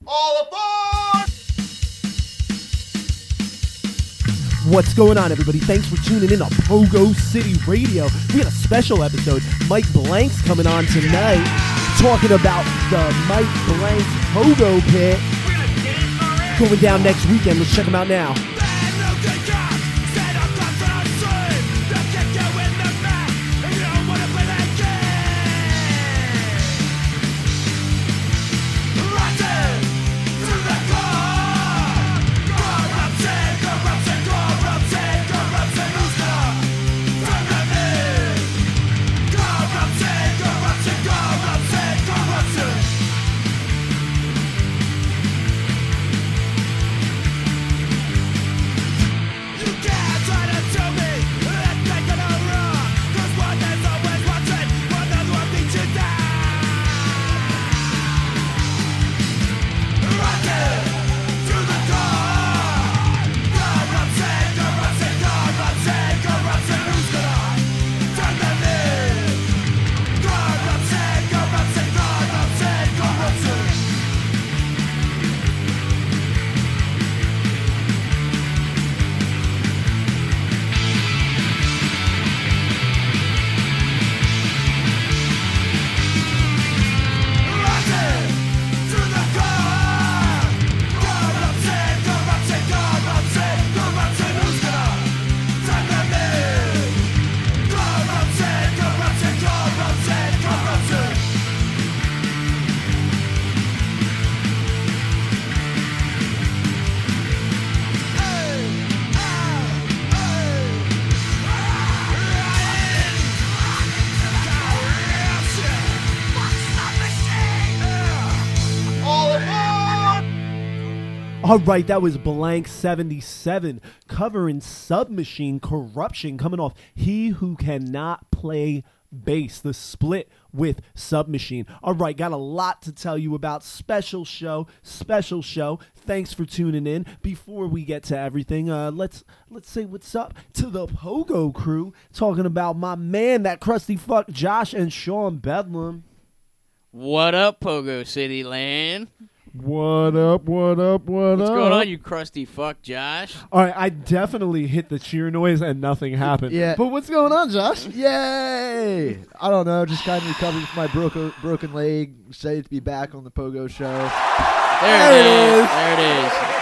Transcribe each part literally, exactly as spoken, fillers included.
All aboard! What's going on, everybody? Thanks for tuning in to Pogo City Radio. We got a special episode. Mike Blank's coming on tonight, talking about the Mike Blank's Pogo Pit going down next weekend. Let's check them out now. All right, that was Blank seventy-seven covering Submachine Corruption, coming off He Who Cannot Play Bass, the split with Submachine. All right, got a lot to tell you about. Special show, special show. Thanks for tuning in. Before we get to everything, uh, let's let's say what's up to the Pogo crew, talking about my man, that crusty fuck Josh and Sean Bedlam. What up, Pogo City land? What up, what up, what What's up? What's going on, you crusty fuck, Josh? All right, I definitely hit the cheer noise and nothing happened. Yeah. But what's going on, Josh? Yay! I don't know, just kind of recovering from my broken broken leg. Excited to be back on the Pogo Show. There, there it is. is. There it is.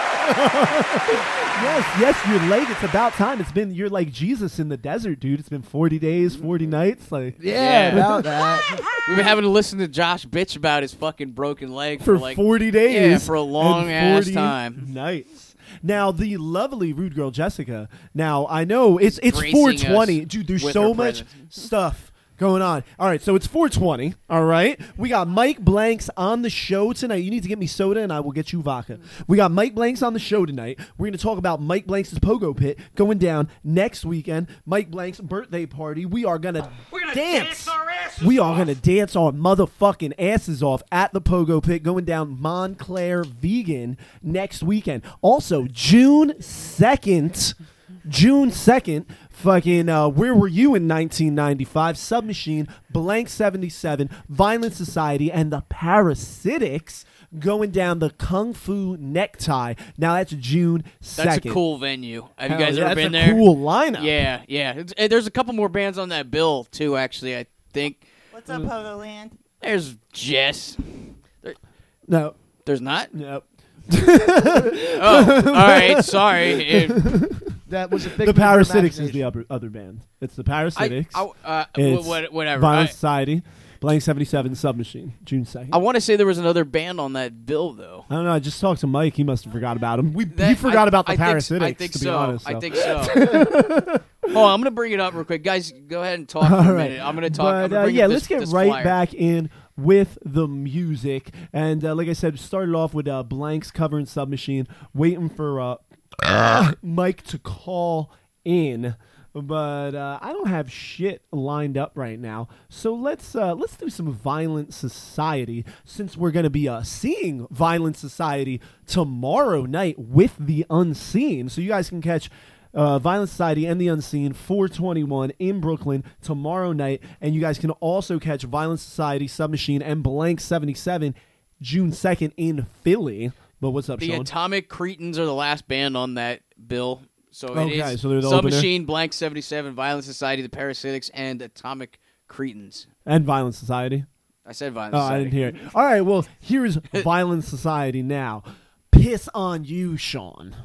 Yes, yes, your leg. It's about time. It's been, you're like Jesus in the desert, dude. It's been forty days, forty nights. Like, yeah, Yeah. about that. We've been having to listen to Josh bitch about his fucking broken leg for for, like forty days. Yeah, for a long and ass forty time. Nights. Now, the lovely rude girl Jessica. Now, I know it's it's Gracing four twenty. us Dude, there's with so her much presence. stuff going on. All right, so it's four twenty. All right. We got Mike Blanks on the show tonight. You need to get me soda and I will get you vodka. We got Mike Blanks on the show tonight. We're going to talk about Mike Blanks' Pogo Pit going down next weekend. Mike Blanks' birthday party. We are going to dance. dance our asses we are going to dance our motherfucking asses off at the Pogo Pit going down Montclair Vegan next weekend. Also, June second. June second, fucking, uh, Where Were You in nineteen ninety-five, Submachine, Blank seventy-seven, Violent Society, and the Parasitics going down the Kung Fu Necktie. Now, that's June second. That's a cool venue. Have Hell you guys yeah, ever that's been a there? cool lineup. Yeah, yeah. It's, eh, there's a couple more bands on that bill, too, actually, I think. What's up, Pogo Land? There's Jess. There, No, there's not? no. Oh, all right. Sorry. It- That was a big The Parasitics is the other, other band. It's the Parasitics, I, I, uh, It's wh- what, whatever. Violent I, Society, Blank seventy-seven, Submachine, June second. I want to say there was another band on that bill, though. I don't know. I just talked to Mike. He must have forgot about him. We That- he forgot I- about the I think, Parasitics. I think to so. be honest, I so. think so. Oh, I'm gonna bring it up real quick, guys. Go ahead and talk for All a right. minute. I'm gonna talk. I'm But gonna uh, bring yeah, up let's this, get this right flyer. back in with the music. And uh, like I said, started off with uh, Blanks covering Submachine, waiting for uh, Mike to call in. But uh, I don't have shit lined up right now, so let's uh, let's do some Violent Society, since we're gonna be uh, seeing Violent Society tomorrow night with the Unseen. So you guys can catch uh, Violent Society and the Unseen four twenty-one in Brooklyn tomorrow night, and you guys can also catch Violent Society, Submachine, and Blank seventy-seven June second in Philly. But what's up, The Sean? Atomic Cretins are the last band on that bill. So it Okay, is so they're the opener? Submachine, Blank seventy-seven, Violent Society, The Parasitics, and Atomic Cretins. And Violent Society. I said Violent Oh, Society. I didn't hear it. All right, well, here's Violent Society now. Piss on you, Sean.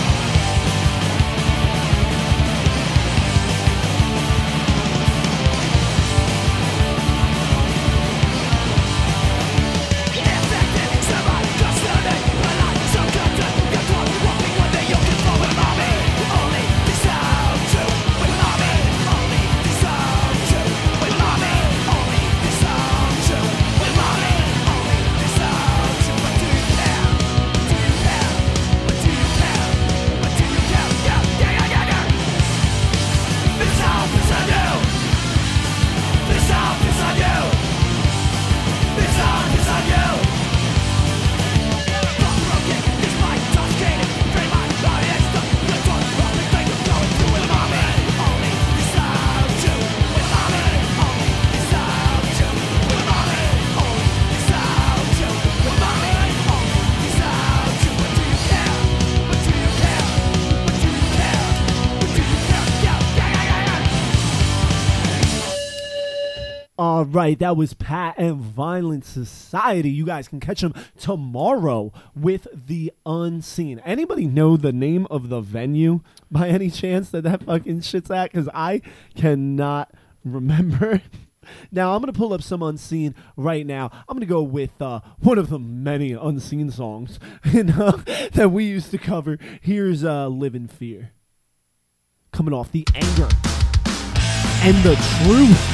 All right, that was Pat and Violent Society. You guys can catch them tomorrow with The Unseen. Anybody know the name of the venue by any chance that that fucking shit's at? Because I cannot remember. Now, I'm going to pull up some Unseen right now. I'm going to go with uh, one of the many Unseen songs and, uh, that we used to cover. Here's uh, Live in Fear. Coming off The Anger and The Truth.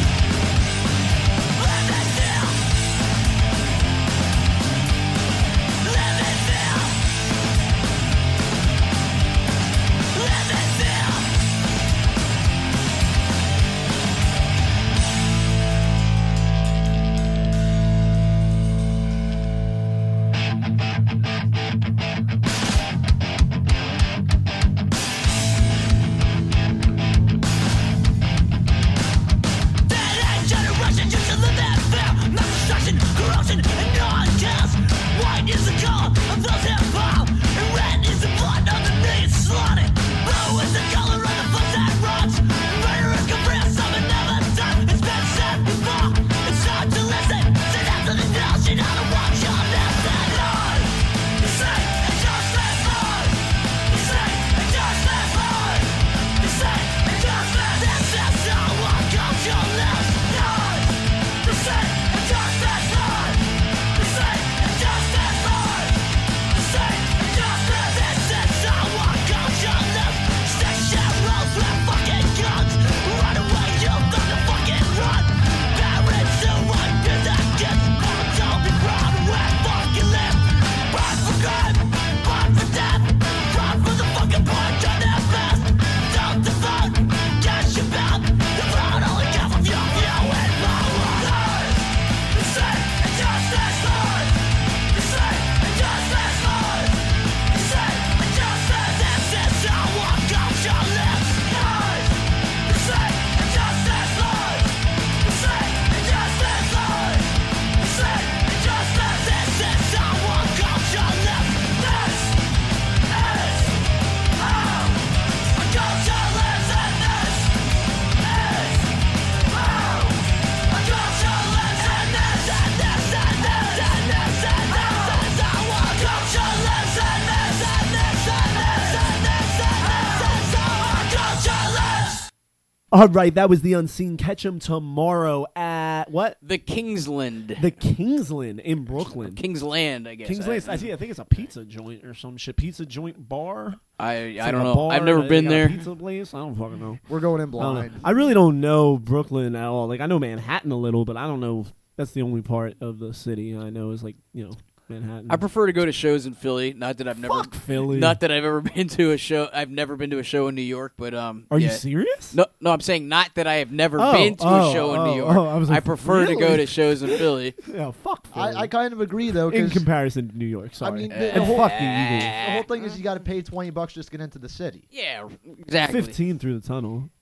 All right, that was The Unseen. Catch them tomorrow at what? The Kingsland. The Kingsland in Brooklyn. Kingsland, I guess. Kingsland. I, I, think, I think it's a pizza joint or some shit. Pizza joint bar. I, It's I like don't a know. bar I've never that been got a there. Pizza place. I don't fucking know. We're going in I, don't know. blind. I really don't know Brooklyn at all. Like I know Manhattan a little, but I don't know. That's the only part of the city I know is like you know Manhattan. I prefer to go to shows in Philly. Not that I've never, Fuck Philly. not that I've ever been to a show. I've never been to a show in New York, but um. Are yeah. you serious? No, no, I'm saying not that I have never Oh, been to oh, a show in oh, New York. oh, I was like, prefer to go really? to shows in Philly. Yeah, fuck Philly. I, I kind of agree though. in 'cause comparison to New York, I sorry. mean, the, the and whole, fuck the Eagles. the whole thing is you got to pay twenty bucks just to get into the city. Yeah, exactly. Fifteen through the tunnel.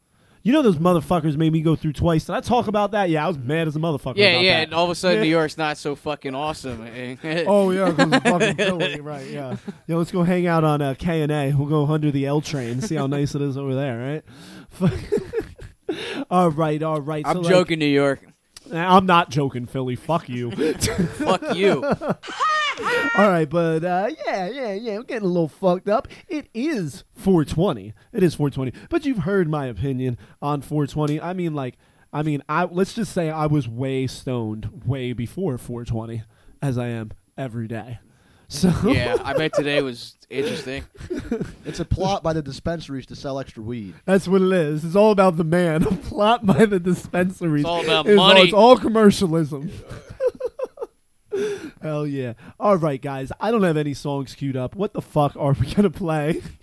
You know those motherfuckers made me go through twice. Did I talk about that? Yeah, I was mad as a motherfucker. Yeah, about yeah. that. And all of a sudden, Yeah. New York's not so fucking awesome. Oh yeah, because of fucking Philly, right? Yeah, yeah. Let's go hang out on uh, K and A. We'll go under the L train and see how nice it is over there, right? all right, all right. I'm so, like, joking, New York. I'm not joking, Philly. Fuck you. Fuck you. All right, but uh, yeah, yeah, yeah. We're getting a little fucked up. It is four twenty. It is four twenty. But you've heard my opinion on four twenty. I mean, like, I mean, I let's just say I was way stoned way before four twenty, as I am every day. So Yeah, I bet today was interesting. It's a plot by the dispensaries to sell extra weed. that's what it is. It's all about the man. A plot by the dispensaries. It's all about It's all- money. It's all commercialism. Hell yeah. All right, guys. I don't have any songs queued up. What the fuck are we going to play? Can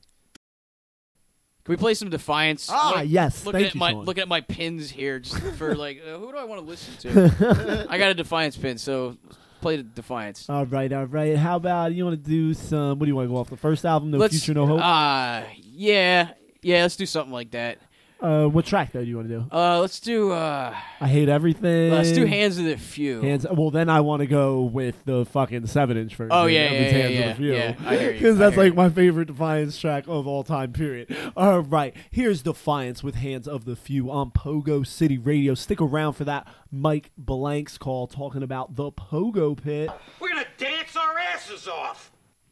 we play some Defiance? Ah, Look- yes. Looking Thank at you, my Sean. looking at my pins here, just for like, uh, who do I want to listen to? I got a Defiance pin, so play the Defiance. All right, all right. How about you want to do some? What do you want to go off the first album, No Let's, Future, No Hope? Uh, yeah, yeah. Let's do something like that. Uh, what track though do you want to do? Uh, let's do uh, I Hate Everything. let's do Hands of the Few. Hands. Well, then I want to go with the fucking seven inch version. Oh, yeah, of yeah, his yeah, Hands yeah, of the Few. yeah. I hear you. Because I that's hear like you. my favorite Defiance track of all time. Period. All right, here's Defiance with Hands of the Few on Pogo City Radio. Stick around for that Mike Blank's call talking about the Pogo Pit. We're gonna dance our asses off.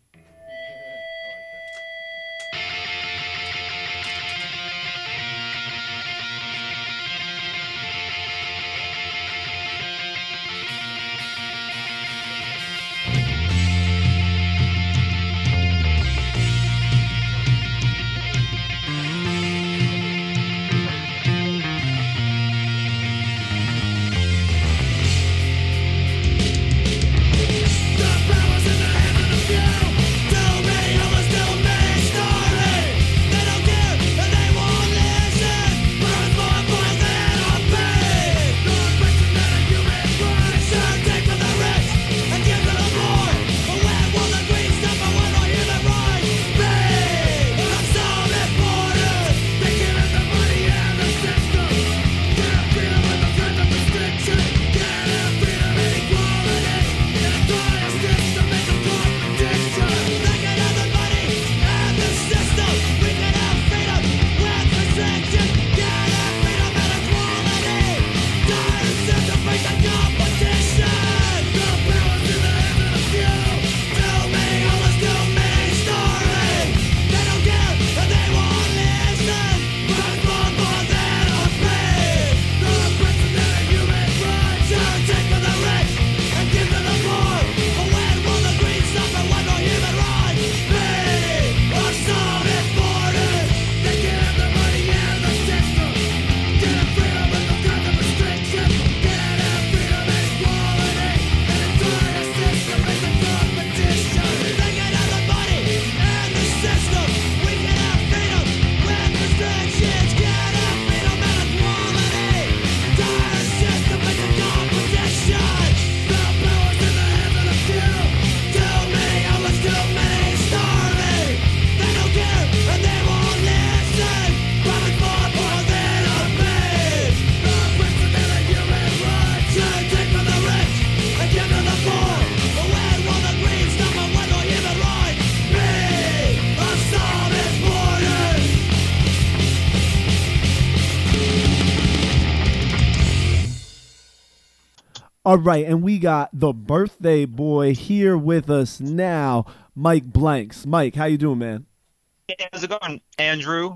All right, and we got the birthday boy here with us now, Mike Blanks. Mike, how you doing, man? Hey, how's it going, Andrew?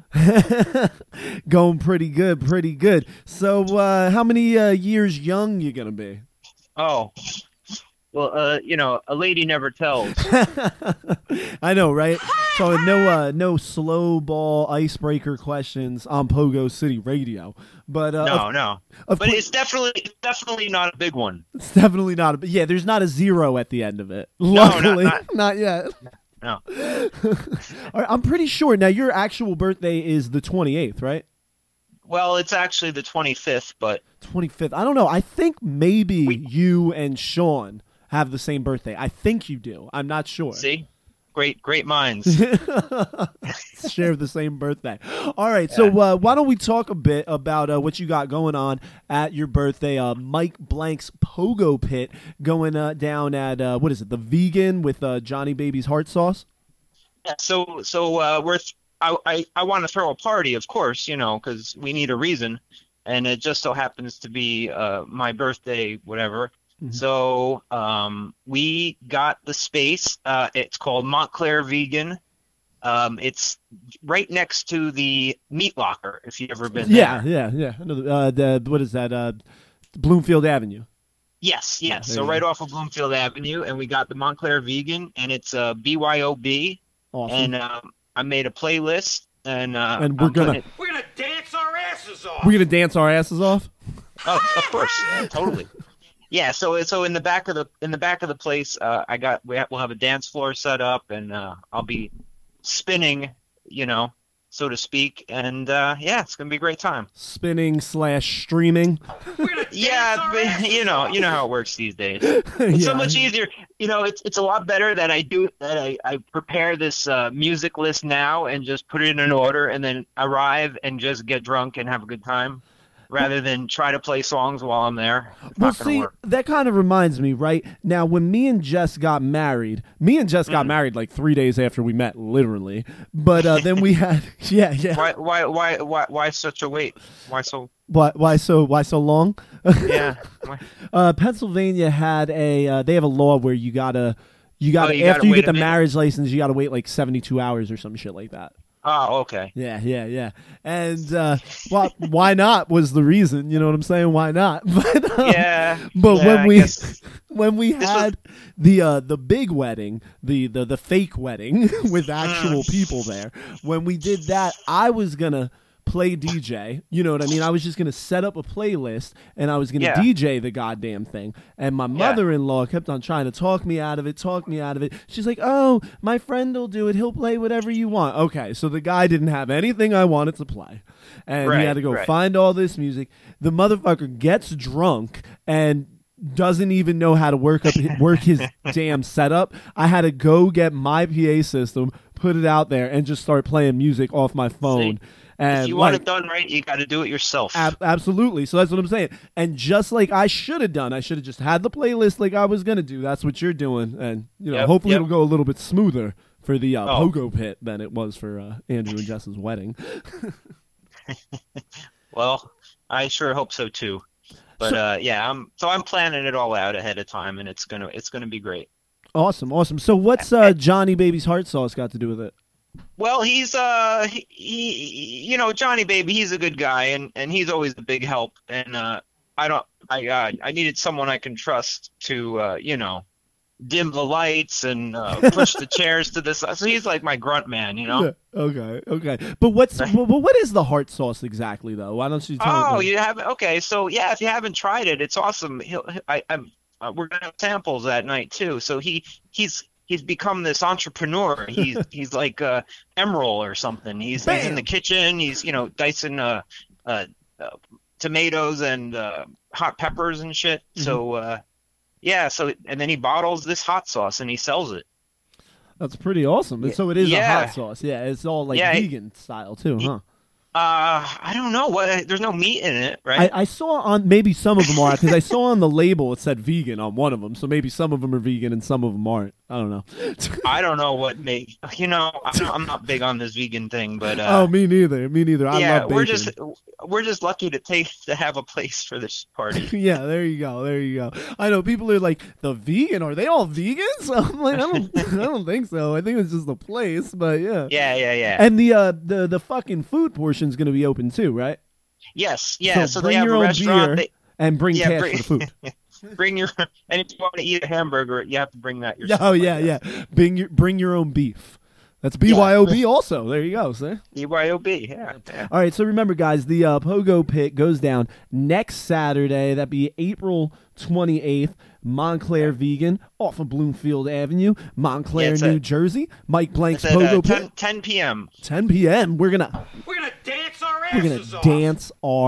Going pretty good, pretty good. So, uh, how many uh, years young you gonna be? Oh, well, uh, you know, a lady never tells. I know, right? So no, uh, no slow ball icebreaker questions on Pogo City Radio, but uh, No, of, no. of But course- it's definitely, it's definitely not a big one. it's definitely not. A, yeah, there's not a zero at the end of it. not- Luckily, not- not yet. No. All right, I'm pretty sure now your actual birthday is the twenty-eighth, right? Well, it's actually the twenty-fifth, but twenty-fifth. I don't know. I think maybe We- you and Sean have the same birthday. I think you do. I'm not sure. see? great, great minds. Share the same birthday. All right, so uh, why don't we talk a bit about uh, what you got going on at your birthday? Uh, Mike Blank's Pogo Pit going uh, down at uh, what is it? The Vegan with uh, Johnny Baby's Heart Sauce. Yeah, so, so uh, we're th- I, I, I want to throw a party, of course, you know, because we need a reason, and it just so happens to be uh, my birthday, whatever. Mm-hmm. So um, we got the space. Uh, it's called Montclair Vegan. Um, it's right next to the Meat Locker, if you've ever been yeah, there. Yeah, yeah, yeah. Uh, the what is that? Uh, Bloomfield Avenue. Yes, yes. There So you right go. off of Bloomfield Avenue, and we got the Montclair Vegan, and it's uh, B Y O B. Awesome. And um, I made a playlist, and uh, And we're I'm gonna- putting it- We're gonna dance our asses off. We're gonna dance our asses off. Oh, of course, yeah, totally. Yeah, so so in the back of the in the back of the place, uh, I got we have, we'll have a dance floor set up, and uh, I'll be spinning, you know, so to speak, and uh, yeah, it's gonna be a great time. Spinning slash streaming. We're gonna dance Yeah, our but, asses you know, off. you know how it works these days. It's Yeah. so much easier. You know, it's it's a lot better that I do that I, I prepare this uh, music list now and just put it in order, and then arrive and just get drunk and have a good time, rather than try to play songs while I'm there. It's Well, not gonna see, work. that kind of reminds me, right? Now, when me and Jess got married, me and Jess got Mm. married like three days after we met, literally. But uh, then we had, yeah, yeah. Why why why why why such a wait? Why so? Why, why so? Why so long? Yeah. Why? uh, Pennsylvania had a. Uh, they have a law where you gotta, you gotta Oh, you gotta after you wait get a the minute? marriage license, you gotta wait like seventy-two hours or some shit like that. Oh, okay. Yeah, yeah, yeah. And uh, well, why not was the reason. You know what I'm saying? Why not? But um, Yeah. But yeah, when I we guess- when we was- had the uh, the big wedding, the, the the fake wedding with actual Mm. people there, when we did that, I was gonna play D J. You know what I mean? I was just gonna set up a playlist and I was gonna Yeah. D J the goddamn thing. And my mother-in-law kept on trying to talk me out of it, talk me out of it. She's like, "Oh, my friend will do it. He'll play whatever you want." Okay, so the guy didn't have anything I wanted to play, and he Right, had to go right. find all this music. The motherfucker gets drunk and doesn't even know how to work up work his damn setup. I had to go get my P A system, put it out there, and just start playing music off my phone. And if you like, want it done right, you got to do it yourself. ab- absolutely. So that's what I'm saying. And just like I should have done, I should have just had the playlist like I was gonna do. That's what you're doing, and you know, Yep, hopefully yep. it'll go a little bit smoother for the uh, Oh. Pogo Pit than it was for uh, Andrew and Jess's wedding. Well, I sure hope so too. But So- uh, yeah, I'm so I'm planning it all out ahead of time, and it's gonna it's gonna be great. Awesome, awesome. So what's uh, Johnny Baby's Heart Sauce got to do with it? Well, he's uh he, he you know Johnny Baby, he's a good guy, and and he's always a big help. And uh, I don't I uh, I needed someone I can trust to uh, you know dim the lights and uh, push the chairs to this. So he's like my grunt man, you know. Yeah, Okay, okay. But what's but but what is the heart sauce exactly though? Why don't you tell Oh, me? you haven't? Okay, so yeah, if you haven't tried it, it's awesome. He'll, I, I'm, uh, we're gonna have samples that night too. So he, he's, he's become this entrepreneur. He's, he's like uh, Emerald or something. He's, he's in Bam. the kitchen. He's, you know, dicing uh, uh, uh tomatoes and uh, hot peppers and shit. Mm-hmm. So uh, yeah, so and then he bottles this hot sauce and he sells it. That's pretty awesome. And so it is a Yeah. hot sauce. Yeah, it's all like Yeah, it- vegan style too, huh? Uh, I don't know what. There's no meat in it, right? I, I saw on maybe some of them are because I saw on the label it said vegan on one of them, so maybe some of them are vegan and some of them aren't. I don't know. I don't know what make you know. I'm, I'm not big on this vegan thing, but uh, oh, me neither. Me neither. I yeah, love we're bacon. just we're just lucky to take to have a place for this party. Yeah, there you go. There you go. I know people are like, the vegan, are they all vegans? I'm like, I don't I don't think so. I think it's just the place, but yeah. Yeah, yeah, yeah. And the uh the the fucking food portion's going to be open too, right? yes, yeah. So, bring they have your a own restaurant. beer and bring Yeah, cash bring- for the food. They, bring your and if you want to eat a hamburger, you have to bring that yourself. Oh I yeah, guess. yeah. Bring your bring your own beef. That's B Y O B also. There you go, see? B Y O B. Yeah. yeah. All right, so remember, guys, the uh, Pogo Pit goes down next Saturday. That'd be April twenty-eighth. Montclair Vegan off of Bloomfield Avenue, Montclair, Yeah, it's New at- Jersey. Mike Blank's It's at Pogo uh, ten, Pit, ten p.m. ten p.m. We're gonna We're gonna dance our we're gonna asses off. dance our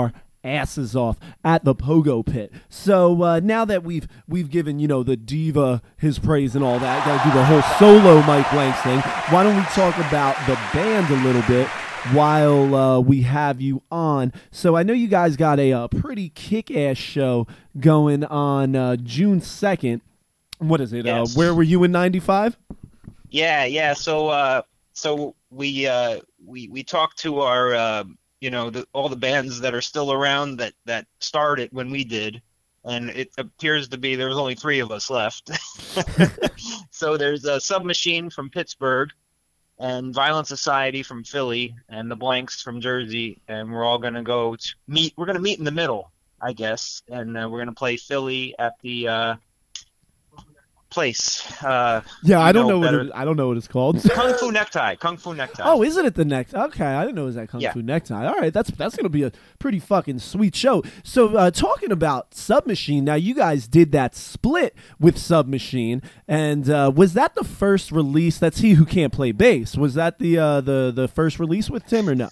asses off at the Pogo Pit. So uh, now that we've we've given, you know, the diva his praise and all that, got to do the whole solo Mike Blanks thing, why don't we talk about the band a little bit while uh, we have you on? So I know you guys got a, a pretty kick-ass show going on uh, June second. What is it? Yes. Uh, where were you in ninety-five? Yeah, yeah. So, uh, so we uh, we we talked to our, uh, you know, the, all the bands that are still around that that started when we did, and it appears to be there was only three of us left. So there's a Submachine from Pittsburgh, and Violent Society from Philly, and the Blanks from Jersey, and we're all gonna go to meet. We're gonna meet in the middle, I guess, and uh, we're gonna play Philly at the. Uh, place. Uh, Yeah, I don't know, know what it, I don't know what it's called. Kung Fu Necktie. Kung Fu Necktie. Oh, is it at the next? Okay, I didn't know it was at Kung Yeah. Fu Necktie. All right, that's that's gonna be a pretty fucking sweet show. So, uh, talking about Submachine, now you guys did that split with Submachine, and uh, was that the first release? That's He Who Can't Play Bass. Was that the uh, the the first release with Tim or no?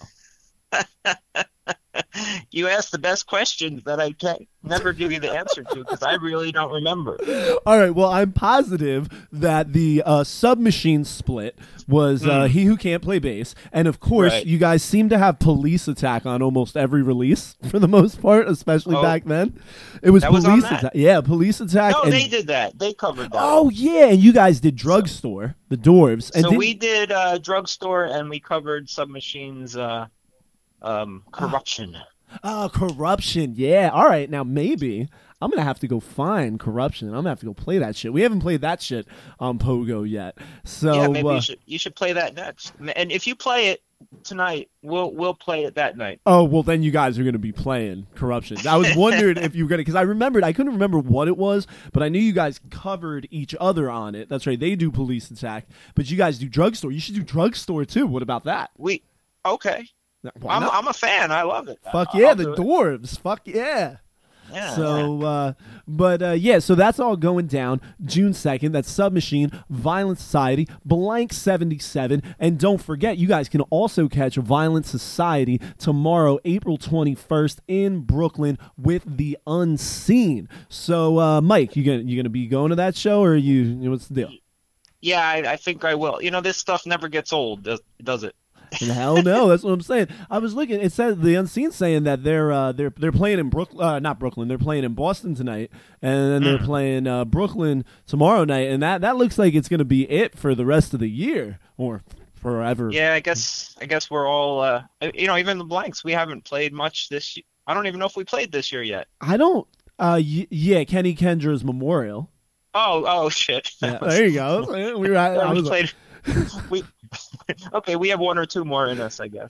You asked the best questions that I can't never give you the answer to because I really don't remember. All right, well, I'm positive that the uh, Submachine split was uh, He Who Can't Play Bass. And, of course, Right. you guys seem to have Police Attack on almost every release for the most part, especially Oh. back then. It was That was on Police that. Attack. Yeah, Police Attack. No, and, they did that. They covered that. Oh, yeah, and you guys did Drugstore, the Dwarves. And so didn't- we did uh, Drugstore and we covered Submachine's uh, um, Corruption. Oh, Corruption. Yeah. All right. Now, maybe I'm going to have to go find Corruption. I'm going to have to go play that shit. We haven't played that shit on Pogo yet. So, yeah, maybe uh, you should you should play that next. And if you play it tonight, we'll we'll play it that night. oh, well, then you guys are going to be playing Corruption. I was wondering if you were going to, because I remembered, I couldn't remember what it was, but I knew you guys covered each other on it. That's right. They do Police Attack, but you guys do Drugstore. You should do Drugstore, too. What about that? We okay. Why I'm not? I'm a fan. I love it. Fuck I'll yeah, do the it. Dwarves. Fuck yeah. Yeah. So, uh, but uh, yeah, so that's all going down June second. That's Submachine, Violent Society, Blank seventy-seven. And don't forget, you guys can also catch Violent Society tomorrow, April twenty-first in Brooklyn with The Unseen. So, uh, Mike, you gonna, you going to be going to that show or are you, you know, what's the deal? Yeah, I, I think I will. You know, this stuff never gets old, does, does it? Hell no, that's what I'm saying. I was looking. It said The Unseen saying that they're uh, they're they're playing in Brooklyn, uh, not Brooklyn. They're playing in Boston tonight, and then they're playing uh, Brooklyn tomorrow night, and that, that looks like it's going to be it for the rest of the year or forever. Yeah, I guess I guess we're all. Uh, you know, even the Blanks, we haven't played much this. I don't even know if we played this year yet. I don't. Uh, y- yeah, Kenny Kendra's memorial. Oh, oh shit. Yeah, there you go. We were. At, I we was played. we okay. We have one or two more in us, I guess.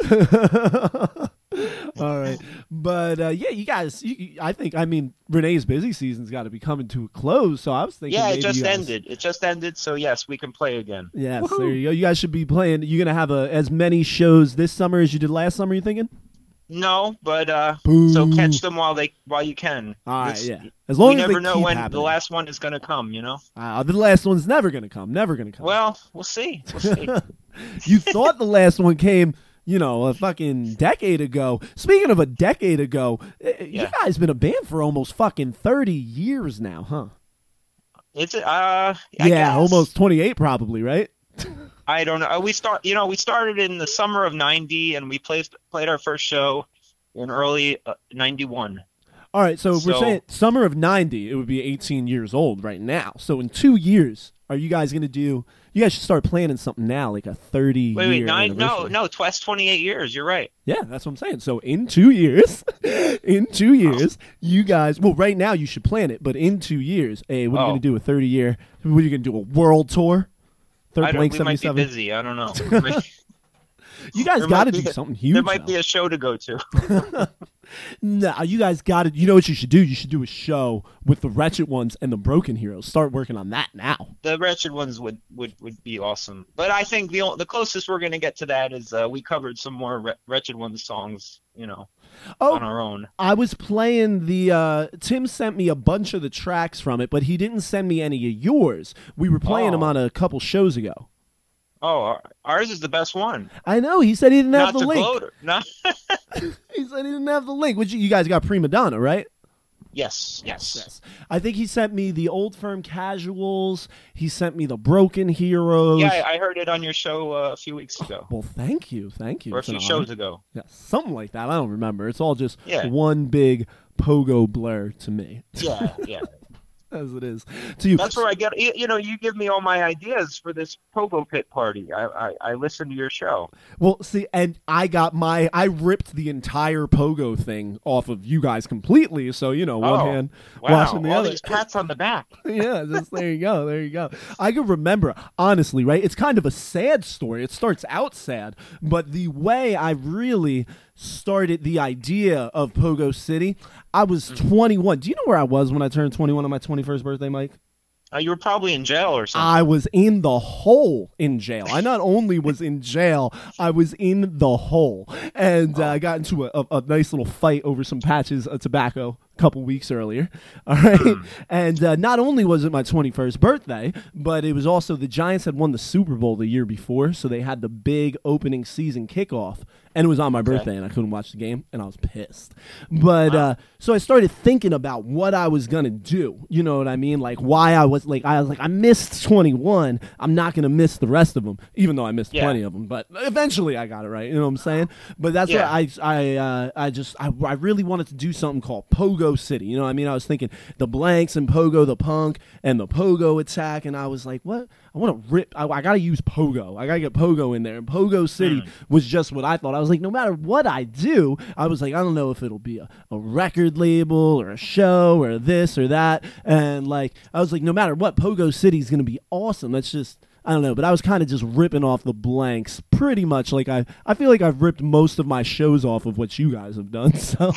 All right, but uh, yeah, you guys. You, you- I think. I mean, Renee's busy season's got to be coming to a close. So I was thinking. Yeah, maybe it just you guys- ended. It just ended. So yes, we can play again. Yes, there you go. You guys should be playing. You're gonna have a, as many shows this summer as you did last summer. You thinking? No, but uh, Boo. so catch them while they while you can. All right, It's- yeah. As long we as never they know keep when happening. the last one is going to come. You know. Uh, the last one's never gonna come. Never gonna come. Well, we'll see. We'll see. You thought the last one came, you know, a fucking decade ago. Speaking of a decade ago, uh, you Yeah. guys been a band for almost fucking thirty years now, huh? It's uh. I yeah, guess. almost twenty-eight, probably, right? I don't know. We start. You know, we started in the summer of ninety, and we played played our first show in early uh, ninety-one. All right, so, we're So- saying summer of ninety, it would be eighteen years old right now. So in two years, are you guys gonna do? You guys should start planning something now, like a thirty. Wait, wait, year nine? No, anniversary. no. Twice twenty-eight years. You're right. Yeah, that's what I'm saying. So in two years, in two years, you guys. Well, right now you should plan it, but in two years, hey, what are you Oh. gonna do? A thirty year? What are you gonna do? A world tour? Third I don't, Blank we might be seventy-seven. busy. I don't know. You guys There got to might do be- something huge. there might though. be a show to go to. Nah, you guys got to. You know what you should do? You should do a show with the Wretched Ones and the Broken Heroes. Start working on that now. The Wretched Ones would, would, would be awesome. But I think the o- the closest we're going to get to that is uh, we covered some more Wre- Wretched Ones songs, you know, Oh, on our own. I was playing the. Uh, Tim sent me a bunch of the tracks from it, but he didn't send me any of yours. We were playing Oh. them on a couple shows ago. Oh, our- ours is the best one. I know. He said he didn't have Not the to link. gloat. Not. He said he didn't have the link. Which you guys got Prima Donna, right? Yes, yes. Yes. I think he sent me the Old Firm Casuals. He sent me the Broken Heroes. Yeah, I I heard it on your show uh, a few weeks ago, Well, thank you. Thank you. or a It's an few honor. shows ago. Yeah, something like that. I don't remember. It's all just Yeah. one big pogo blur to me, Yeah, yeah. as it is to you. That's where I get. You you know, you give me all my ideas for this pogo pit party. I I, I listen to your show. Well, see, and I got my, I ripped the entire pogo thing off of you guys completely. So, you know, one Oh, hand Wow, washing the all other. these pats on the back. Yeah, just there you go, there you go. I can remember, honestly, right? It's kind of a sad story. It starts out sad, but the way I really started the idea of Pogo City, I was twenty-one. Do you know where I was when I turned twenty-one on my twenty-first birthday, Mike? Uh, you were probably in jail or something. I was in the hole in jail. I not only was in jail, I was in the hole. And uh, I got into a, a, a nice little fight over some patches of tobacco a couple weeks earlier. All right. And uh, not only was it my twenty-first birthday, but it was also the Giants had won the Super Bowl the year before. So they had the big opening season kickoff. And it was on my birthday, and I couldn't watch the game, and I was pissed. But uh, so I started thinking about what I was gonna do. You know what I mean? Like why I was like I was like I missed twenty-one. I'm not gonna miss the rest of them, even though I missed Yeah. plenty of them. But eventually I got it right. You know what I'm saying? But that's Yeah. what I I uh, I just I, I really wanted to do something called Pogo City. You know what I mean? I was thinking the Blanks and Pogo the Punk and the Pogo Attack, and I was like, what? I want to rip. I, I got to use Pogo. I got to get Pogo in there. And Pogo City Mm. was just what I thought. I was like, no matter what I do, I was like, I don't know if it'll be a, a record label or a show or this or that. And like, I was like, no matter what, Pogo City is going to be awesome. That's just, I don't know. But I was kind of just ripping off the Blanks pretty much. Like I, I feel like I've ripped most of my shows off of what you guys have done. So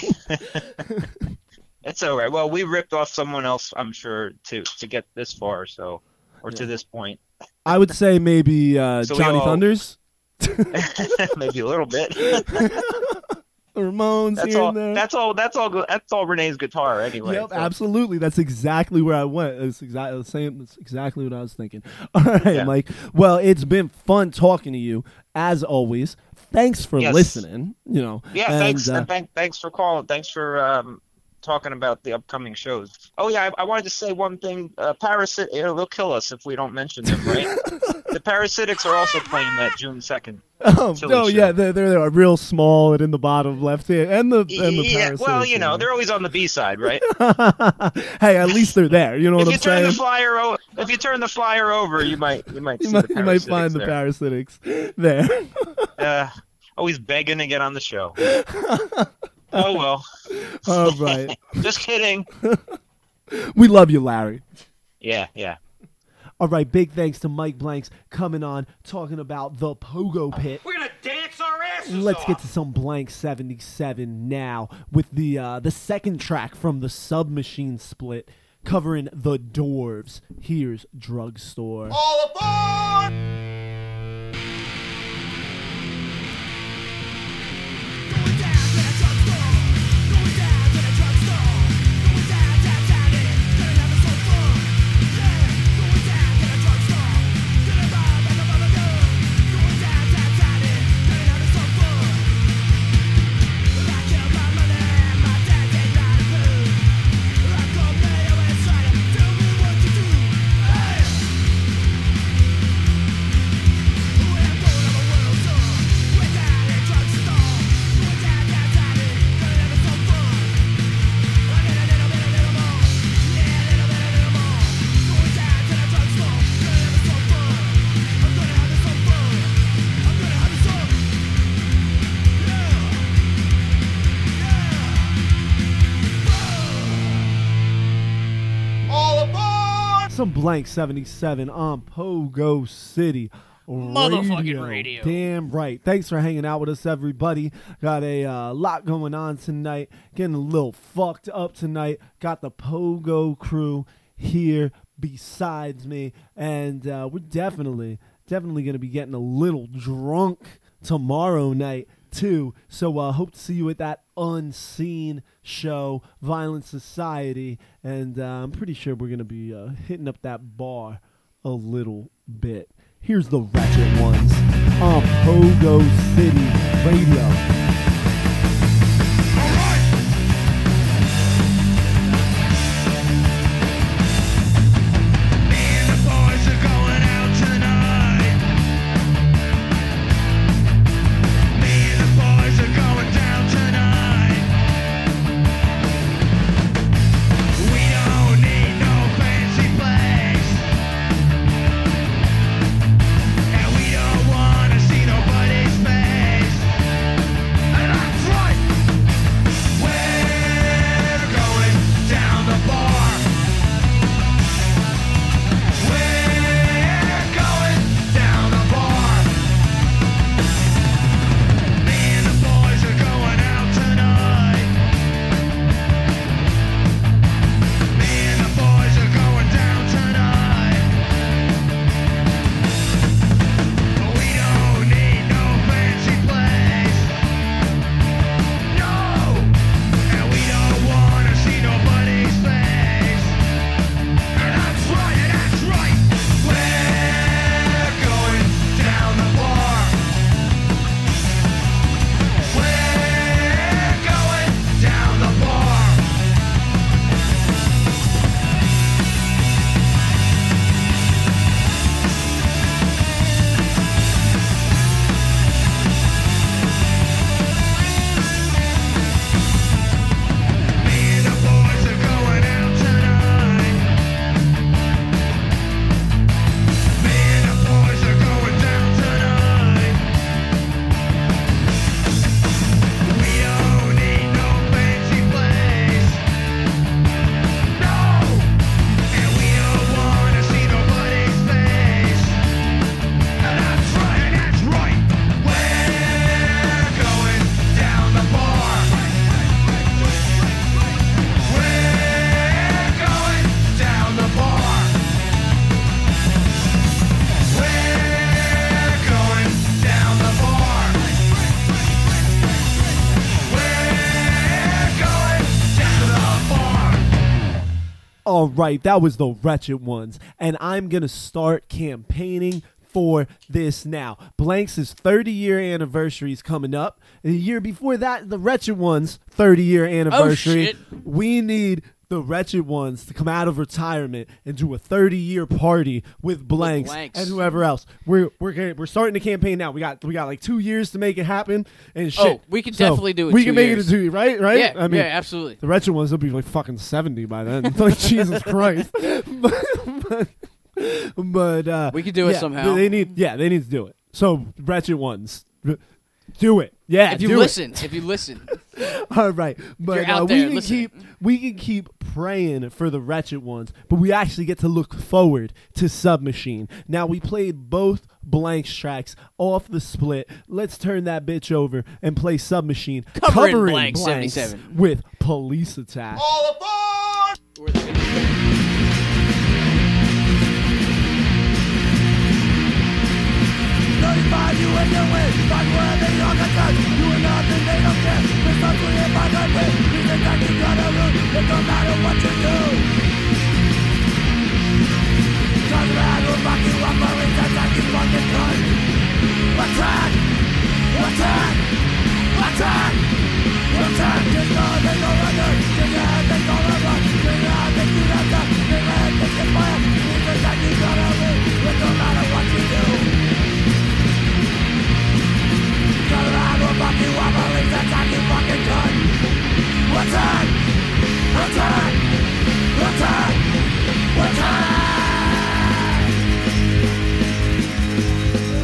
It's all right. Well, we ripped off someone else, I'm sure, to to get this far, so or to this point. I would say maybe uh, So we Johnny all- Thunders, Maybe a little bit. the Ramones That's here all. and there. That's all. That's all. good- That's all Renee's guitar anyway. Yep, so- absolutely. That's exactly where I went. It's exactly the same. That's exactly what I was thinking. All right, Yeah. Mike. Well, it's been fun talking to you as always. Thanks for Yes. listening. You know. Yeah, and, thanks. uh, and thank, thanks for calling. Thanks for um, talking about the upcoming shows. Oh yeah, I, I wanted to say one thing. Uh, Parasit, they'll kill us if we don't mention them, right? The Parasitics are also playing that June second. oh, Chili oh show. yeah, they're, they're they're real small and in the bottom left hand, and the and the Yeah, well, Parasitic you know, in they're always on the B side, right? there. Hey, at least they're there. You know if what you I'm turn saying? the flyer, o- if you turn the flyer over, you might, you might, you see might the you might find Parasitics the there. Parasitics there. Uh, always begging to get on the show. Oh well, All right, just kidding. we love you, Larry. Yeah, yeah. All right, big thanks to Mike Blanks coming on, talking about the Pogo Pit. We're gonna dance our asses Let's off. get to some Blank seventy-seven now with the uh, the second track from the Submachine split covering the Dwarves. Here's Drugstore. All aboard! All aboard! Some Blank seventy-seven on Pogo City Motherfucking radio. Damn right. Thanks for hanging out with us, everybody. Got a uh, lot going on tonight. Getting a little fucked up tonight. Got the Pogo crew here besides me. And uh, we're definitely, definitely going to be getting a little drunk tomorrow night, too. So uh, hope to see you at that Unseen show, Violent Society. And uh, I'm pretty sure we're going to be uh, hitting up that bar a little bit Here's the Ratchet Ones on Pogo City Radio. All right, that was the Wretched Ones, and I'm going to start campaigning for this now. Blanks' thirty-year anniversary is coming up. And the year before that, the Wretched Ones' thirty-year anniversary. Oh, shit. We need the Wretched Ones to come out of retirement and do a thirty-year party with Blanks, Blanks. and whoever else. We're we're gonna, we're starting the campaign now. We got we got like two years to make it happen, and shit. Oh, we can So, definitely do it We two can make years. it in two, right? Right? Yeah, I mean, yeah, absolutely. the Wretched Ones will be like fucking seventy by then. Like Jesus Christ. but but, but uh, We could do it yeah, somehow. They need yeah, they need to do it. So Wretched Ones, do it. Yeah, If you do listen, if you listen. it. All right, but You're out uh, we there can listening. keep we can keep praying for the Wretched Ones, but we actually get to look forward to Submachine. Now we played both Blanks tracks off the split. Let's turn that bitch over and play Submachine, Covering covering Blanks Blanks seventy-seven. with Police Attack. All aboard! Or the- Thirty-five, you and your way. Back where they all got done. You and nothing, they don't care. It's not three and five that way. These attacks you gotta root. It don't matter what you do. Cause man will back you up or it's attack you fucking cunt. Attack! Attack! Attack! Attack! Just know they go under. Just know they go under. Just know they do that stuff. Just know they get fire. These attacks you gotta root. It don't matter what you do. Colorado, fuck you up, or it's attack you fucking cunt. Attack! Attack! Attack! Attack!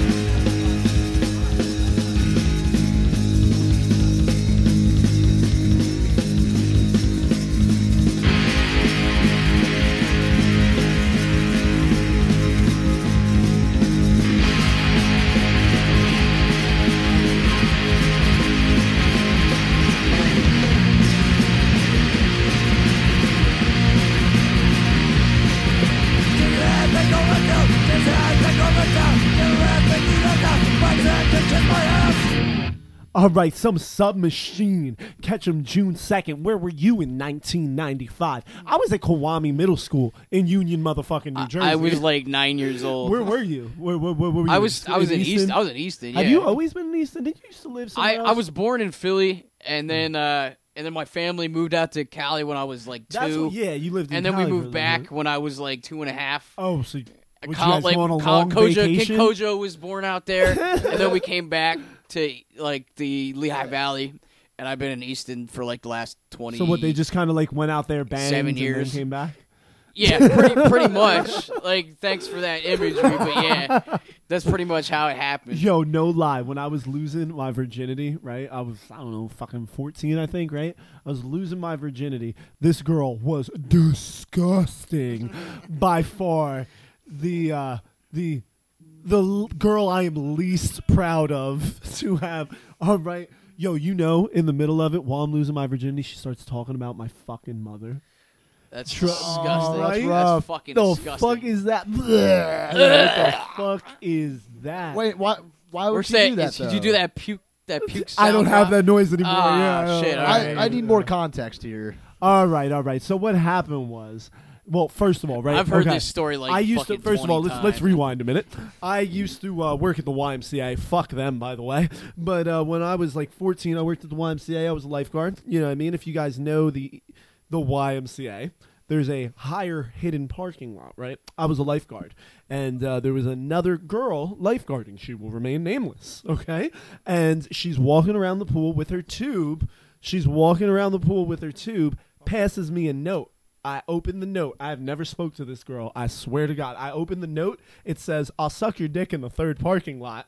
All right, some submachine. Catch 'em June second. Where were you in nineteen ninety-five? I was at Kiwami Middle School in Union, motherfucking New Jersey. I was like nine years old. Where were you? Where, where, where were you? I was I was in Easton. I was in Easton. Yeah. Have you always been in Easton? Did you used to live somewhere I, else? I was born in Philly, and then uh, and then my family moved out to Cali when I was like two. That's what, yeah, you lived in and then Cali we for a moved little back bit. when I was like two and a half. Oh, so would you Kyle- guys like, go on a Kyle- long Kojo, vacation? King Kojo was born out there, and then we came back to like the Lehigh Valley, and I've been in Easton for like the last twenty. So what? They just kind of like went out there, banged, Seven and years. then came back. Yeah, pretty pretty much. Like, thanks for that imagery, but yeah, that's pretty much how it happened. Yo, no lie. When I was losing my virginity, right? I was, I don't know, fucking fourteen, I think, right? I was losing my virginity. This girl was disgusting. By far, the uh, the the l- girl I am least proud of to have. All right, yo, you know, in the middle of it, while I'm losing my virginity, she starts talking about my fucking mother. That's Tr- disgusting. Oh, That's, right? rough. fucking The disgusting. fuck is that? what the fuck is that? Wait, why? Why would Where's you that? do that? is- did you do though? that puke? That puke sound? I don't have drop? that noise anymore. Ah, yeah, I know. shit, all I, right. I need more context here. All right, all right. So what happened was, well, first of all, right? I've heard okay. this story like I used to. fucking First of all, twenty let's let's times. rewind a minute. I used to uh, work at the Y M C A. Fuck them, by the way. But uh, when I was like fourteen, I worked at the Y M C A. I was a lifeguard. You know what I mean? If you guys know the the Y M C A, there's a higher hidden parking lot, right? I was a lifeguard. And uh, there was another girl lifeguarding. She will remain nameless, okay? And she's walking around the pool with her tube. She's walking around the pool with her tube, passes me a note. I open the note. I've never spoke to this girl. I swear to God. I open the note. It says, I'll suck your dick in the third parking lot.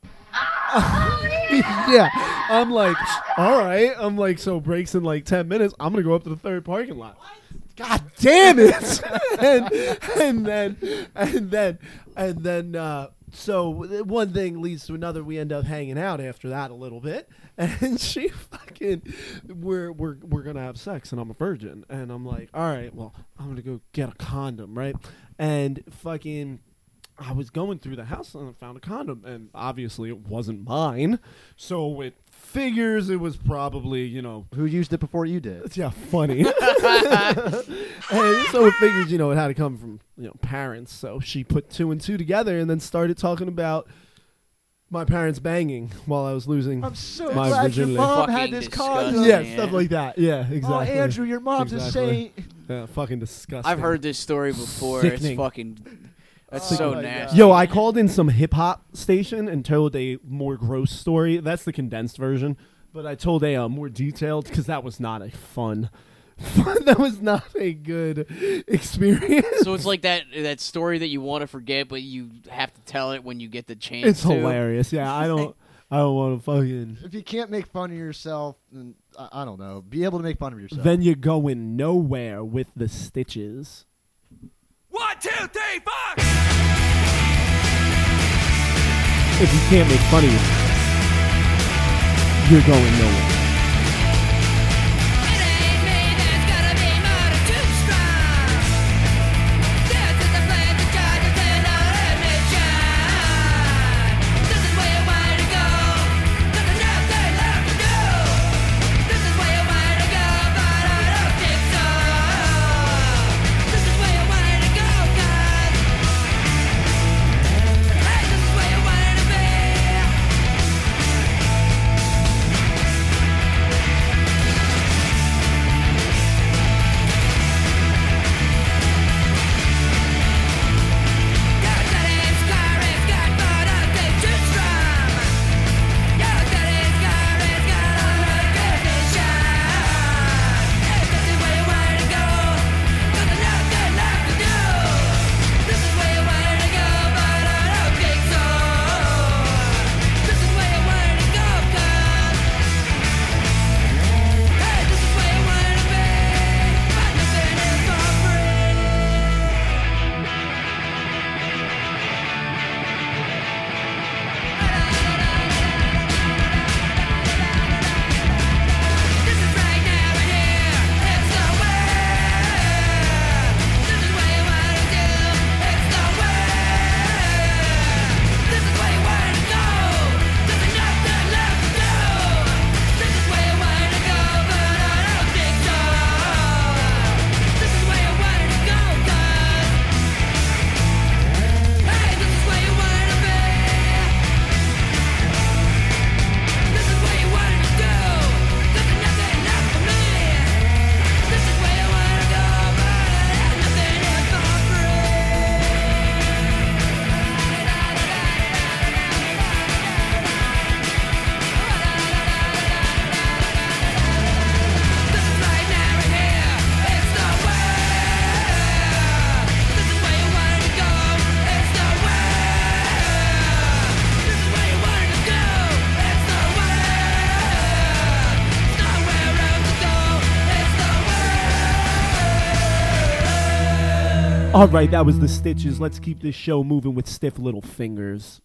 Yeah. I'm like, all right. I'm like, so breaks in like ten minutes. I'm going to go up to the third parking lot. God damn it. and, and then, and then, and then, uh, so one thing leads to another. We end up hanging out after that a little bit, and she fucking, we're we're we're gonna have sex, and I'm a virgin, and I'm like, all right, well, I'm gonna go get a condom, right? And fucking, I was going through the house and I found a condom, and obviously it wasn't mine, so it figures it was probably, you know, Who used it before you did? yeah, funny. And so it figures, you know, it had to come from, you know, parents. So she put two and two together and then started talking about my parents banging while I was losing. I'm so My glad virginity. your mom had Fucking this disgusting. condom. Yeah, Yeah. stuff like that. Yeah, Oh, exactly. Andrew, your mom's Exactly. a saint. Yeah, fucking disgusting. I've heard this story before. Sickening. It's fucking. That's Oh so my nasty. Yo, I called in some hip hop station and told a more gross story. That's the condensed version. But I told a uh, more detailed because that was not a fun, fun. That was not a good experience. So it's like that that story that you want to forget, but you have to tell it when you get the chance. It's to. hilarious. Yeah, I don't. I don't want to fucking. If you can't make fun of yourself, then I, I don't know. Be able to make fun of yourself. Then you're going nowhere with the stitches. One, two, three, four. If you can't make fun of yourself, you're going nowhere. It ain't me that's gonna be murdered too strong. This is the plan to charge us in our admission. This is where you want to go. Nothing else they left to do. This is where you want to go, but I don't think so. This is where you wanted to go, guys. Hey, this is where you wanted to be. All right, that was the Stitches. Let's keep this show moving with Stiff Little Fingers.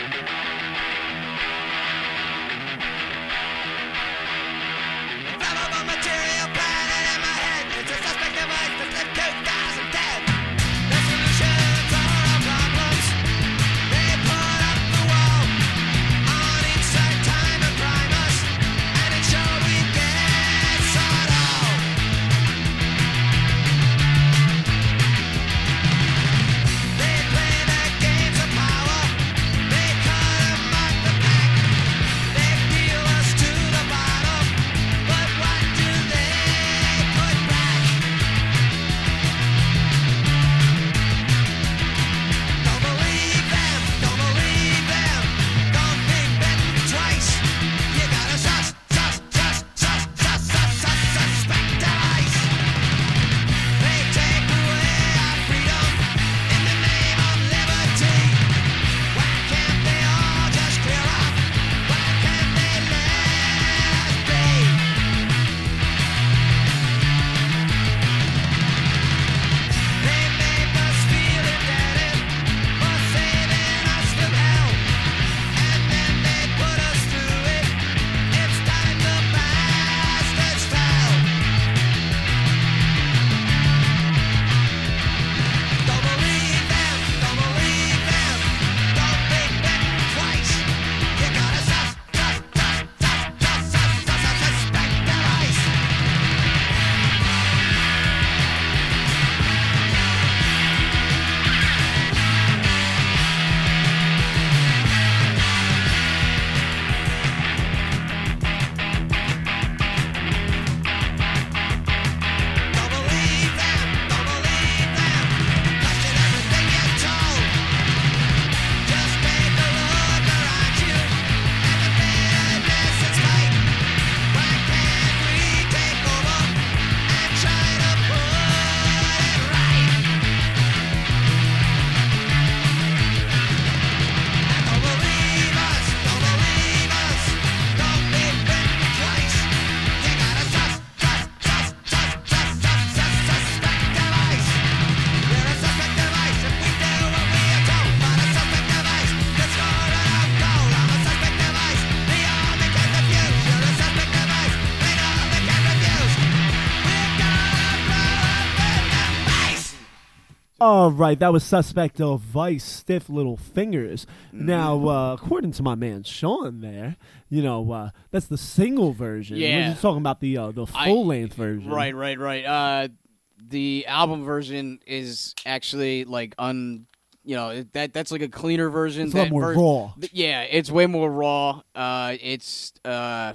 All right, that was Suspect of Vice, Stiff Little Fingers. Now, uh, according to my man Sean there, you know, uh, that's the single version. Yeah. We're just talking about the uh, the full-length version. Right, right, right. Uh, the album version is actually, like, un... You know, that that's like a cleaner version. It's a lot that more ver- raw. th- Yeah, it's way more raw. Uh, it's uh,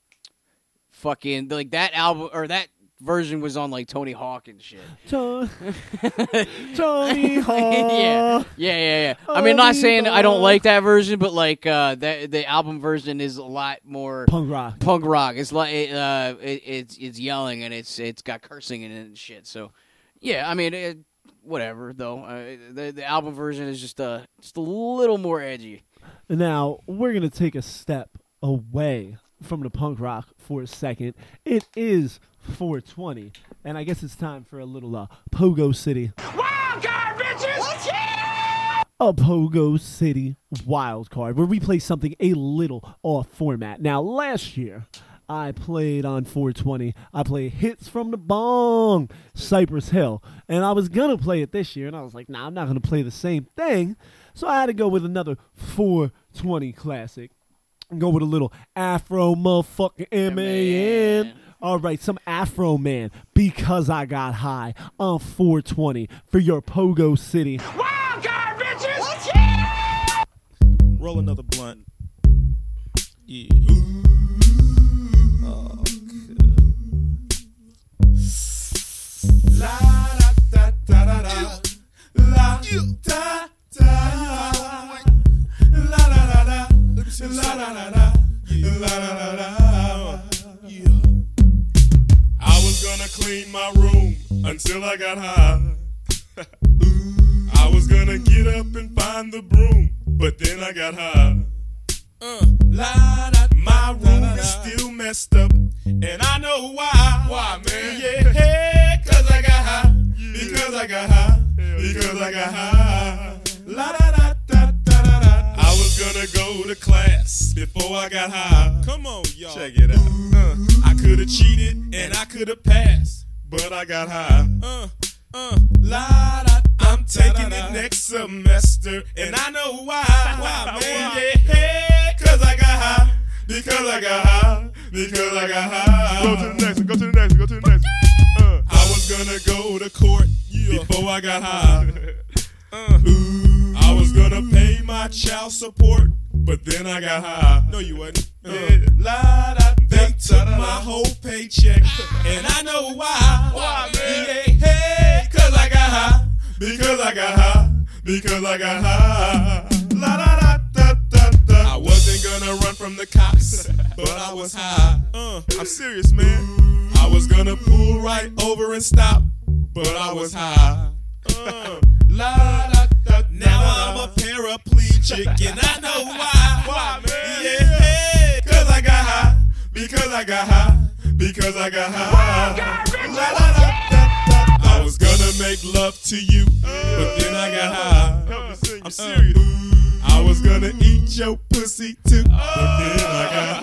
fucking... Like, that album... Or that... version was on like Tony Hawk and shit. To- Tony Hawk. yeah, yeah, yeah, yeah. I mean, not saying I don't like that version, but like uh, that the album version is a lot more punk rock. Punk rock. It's like uh, it, it's it's yelling and it's it's got cursing in it and shit. So yeah, I mean, it, whatever though. Uh, the the album version is just uh just a little more edgy. Now we're gonna take a step away from the punk rock for a second. It is four twenty, and I guess it's time for a little uh, Pogo City. Wild card, bitches! Yeah! A Pogo City wild card, where we play something a little off format. Now, last year, I played on four twenty. I played Hits from the Bong, Cypress Hill, and I was gonna play it this year, and I was like, nah, I'm not gonna play the same thing, so I had to go with another four twenty classic. And go with a little Afro motherfucking M A N. All right, some Afro Man, Because I Got High on four twenty for your Pogo City. Wild card, bitches! Yeah! Roll another blunt. Yeah. Oh, la da da da da da. La da da. La da da da. La da da da. La da da da. Yeah. I was gonna clean my room until I got high. I was gonna get up and find the broom, but then I got high. Uh, la, da, my room da, da, da. is still messed up, and I know why. Why, man? Yeah, hey, cause I got high. Yeah. Because I got high. Hell because I got high. La da da da da da da. I was gonna go to class before I got high. Come on, y'all. Check it out. Uh, I could have cheated and I could have passed, but I got high. Uh, uh, la da. I'm taking it next semester, and I know why. Why, man? Yeah, hey, cause I got high. Because I got high. Because I got high. Go to the next one. Go to the next one. Go to the next one. Uh, I was gonna go to court before I got high. Uh, I was gonna pay my child support, but then I got high. No, you wasn't. Uh, yeah. La, da, they took my whole paycheck, and I know why. Why, man? Yeah, hey, cause I got high. Because I got high. Because I got high. La da da da da da. I wasn't gonna run from the cops, but I was high. Uh, I'm serious, man. I was gonna pull right over and stop, but I was high. Uh, la da da. Now I'm a paraplegic, and I know why. Why, man? Yeah, cause I got high. Because I got high. Because I got high. La da da da. I was gonna make love to you, but then I got high. I'm serious. I was gonna eat your pussy too, but then I got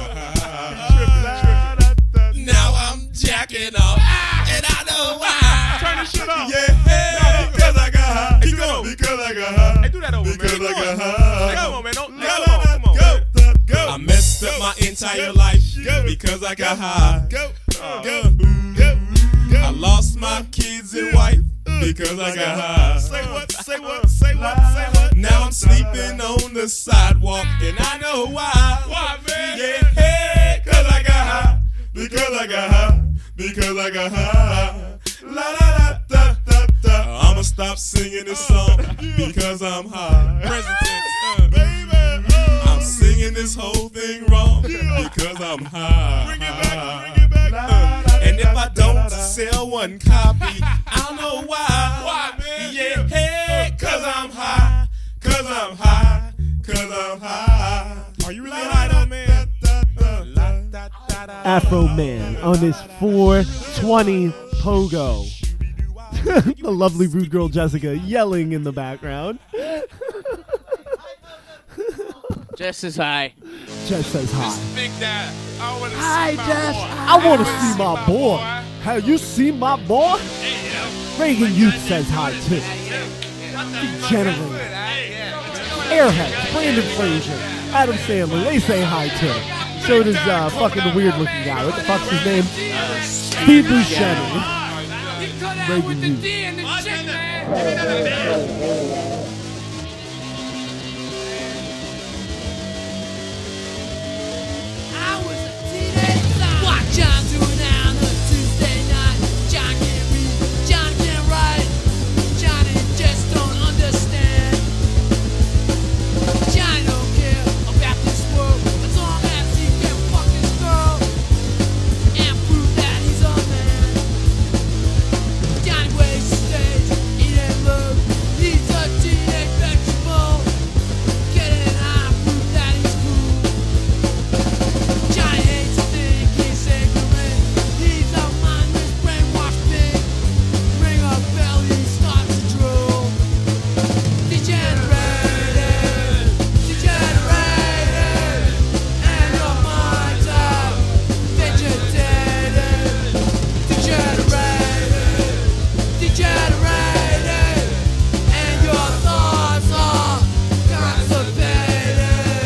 high. Now I'm jacking off, and I know why. Turn this shit off. Yeah, because I got high. Keep going. Because I got high. Hey, do that over, man. Because I got high. Come on, man. Don't, go, come on, come on, go, go. I messed up my entire life because I got high. Go, go, go. I lost my kids and wife because I got high. Say what, say what, say what, say what. Now I'm sleeping on the sidewalk and I know why. Why, man? Yeah, hey, cause I got high. Because I got high. Because I got high. La da da da da da. I'ma stop singing this song because I'm high. Present tense, uh, baby. Oh. I'm singing this whole thing wrong because I'm high. Bring it back, bring it back. Uh, and if I don't sell one copy, I don't know why. Why, man? Yeah, hey, cause I'm high. Cause I'm high. Cause I'm high. Are you really high though, man? Afro Man on his four twenty pogo. The lovely rude girl Jessica yelling in the background. Jess is high. Jess says hi. Big Dad. I wanna Hi, see my Jess. boy. I want to wanna see my boy. Have you seen my boy? Reagan Youth says hi too. Degenerate. Airheads, Brandon Fraser, Adam Sandler, they say hi too. So does uh, fucking the weird looking guy. What the fuck's his name? Steve Buscemi. Reagan Youth. John doing on a Tuesday night. John can't read, John can't write. Johnny just don't understand. Johnny don't care about this world as long as he can fuck his girl and prove that he's a man. Johnny waits stage, he ain't love. He's a teenage vegetable. Getting high, prove that he's cool. Johnny hates to think he's ignorant. He's a mindless brainwashed pig. Ring a bell, he starts to drool. Degenerated, degenerated, and your mind's out. Vegetated, degenerated, degenerated, and your thoughts are constipated.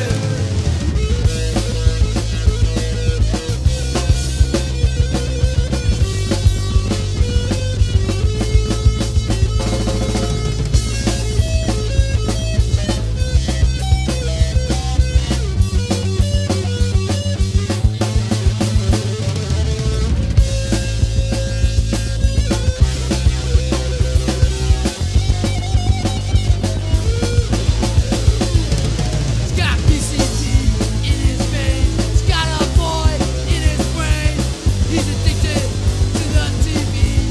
He's got P C T in his veins. He's got a boy in his brain. He's addicted to the T V.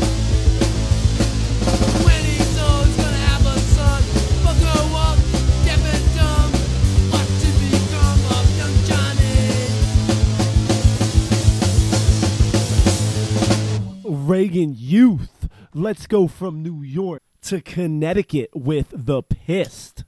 When he's old, he's gonna have a son. But grow up, deaf and dumb. What to become of young Johnny? Reagan Youth. Let's go from New York to Connecticut with The Pissed.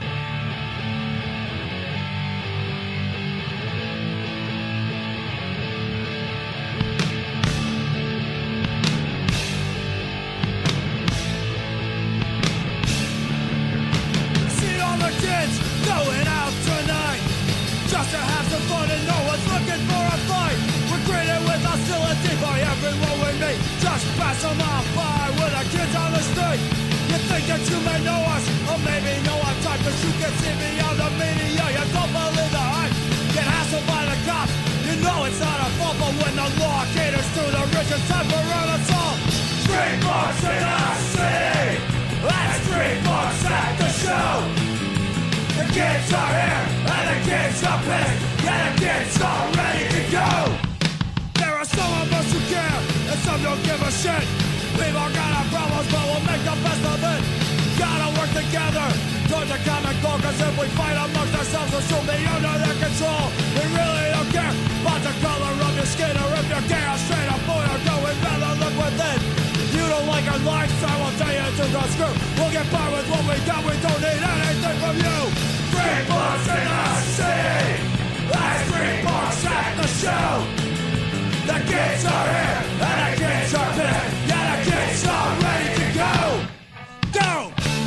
See all the kids going out tonight just to have some fun and no one's looking for a fight. We're greeted with hostility by everyone we meet. Just pass them on by with the kids on the street. You think that you may know us, or maybe know our type, but you can see me on the media. You don't believe the hype. Get hassled by the cops. You know it's not a fault, but when the law caters to the rich, it's time for an assault. Street bugs in the city. That's street bugs at the show. The kids are here, and the kids are pissed. Yeah, the kids are ready to go. There are some of us who care, and some don't give a shit. We've all got our problems, but we'll make the best of it. Gotta work together towards a common goal, cause if we fight amongst ourselves, we'll soon be under their control. We really don't care about the color of your skin, or if you're gay or straight, a boy or girl, we'd rather look within. You don't like our lifestyle, we'll tell you to the screw. We'll get by with what we got, we don't need anything from you. Free books in the city. That's free books at the show. The kids are here, and the kids are pissed. Yeah, the kids are ready to go. Go!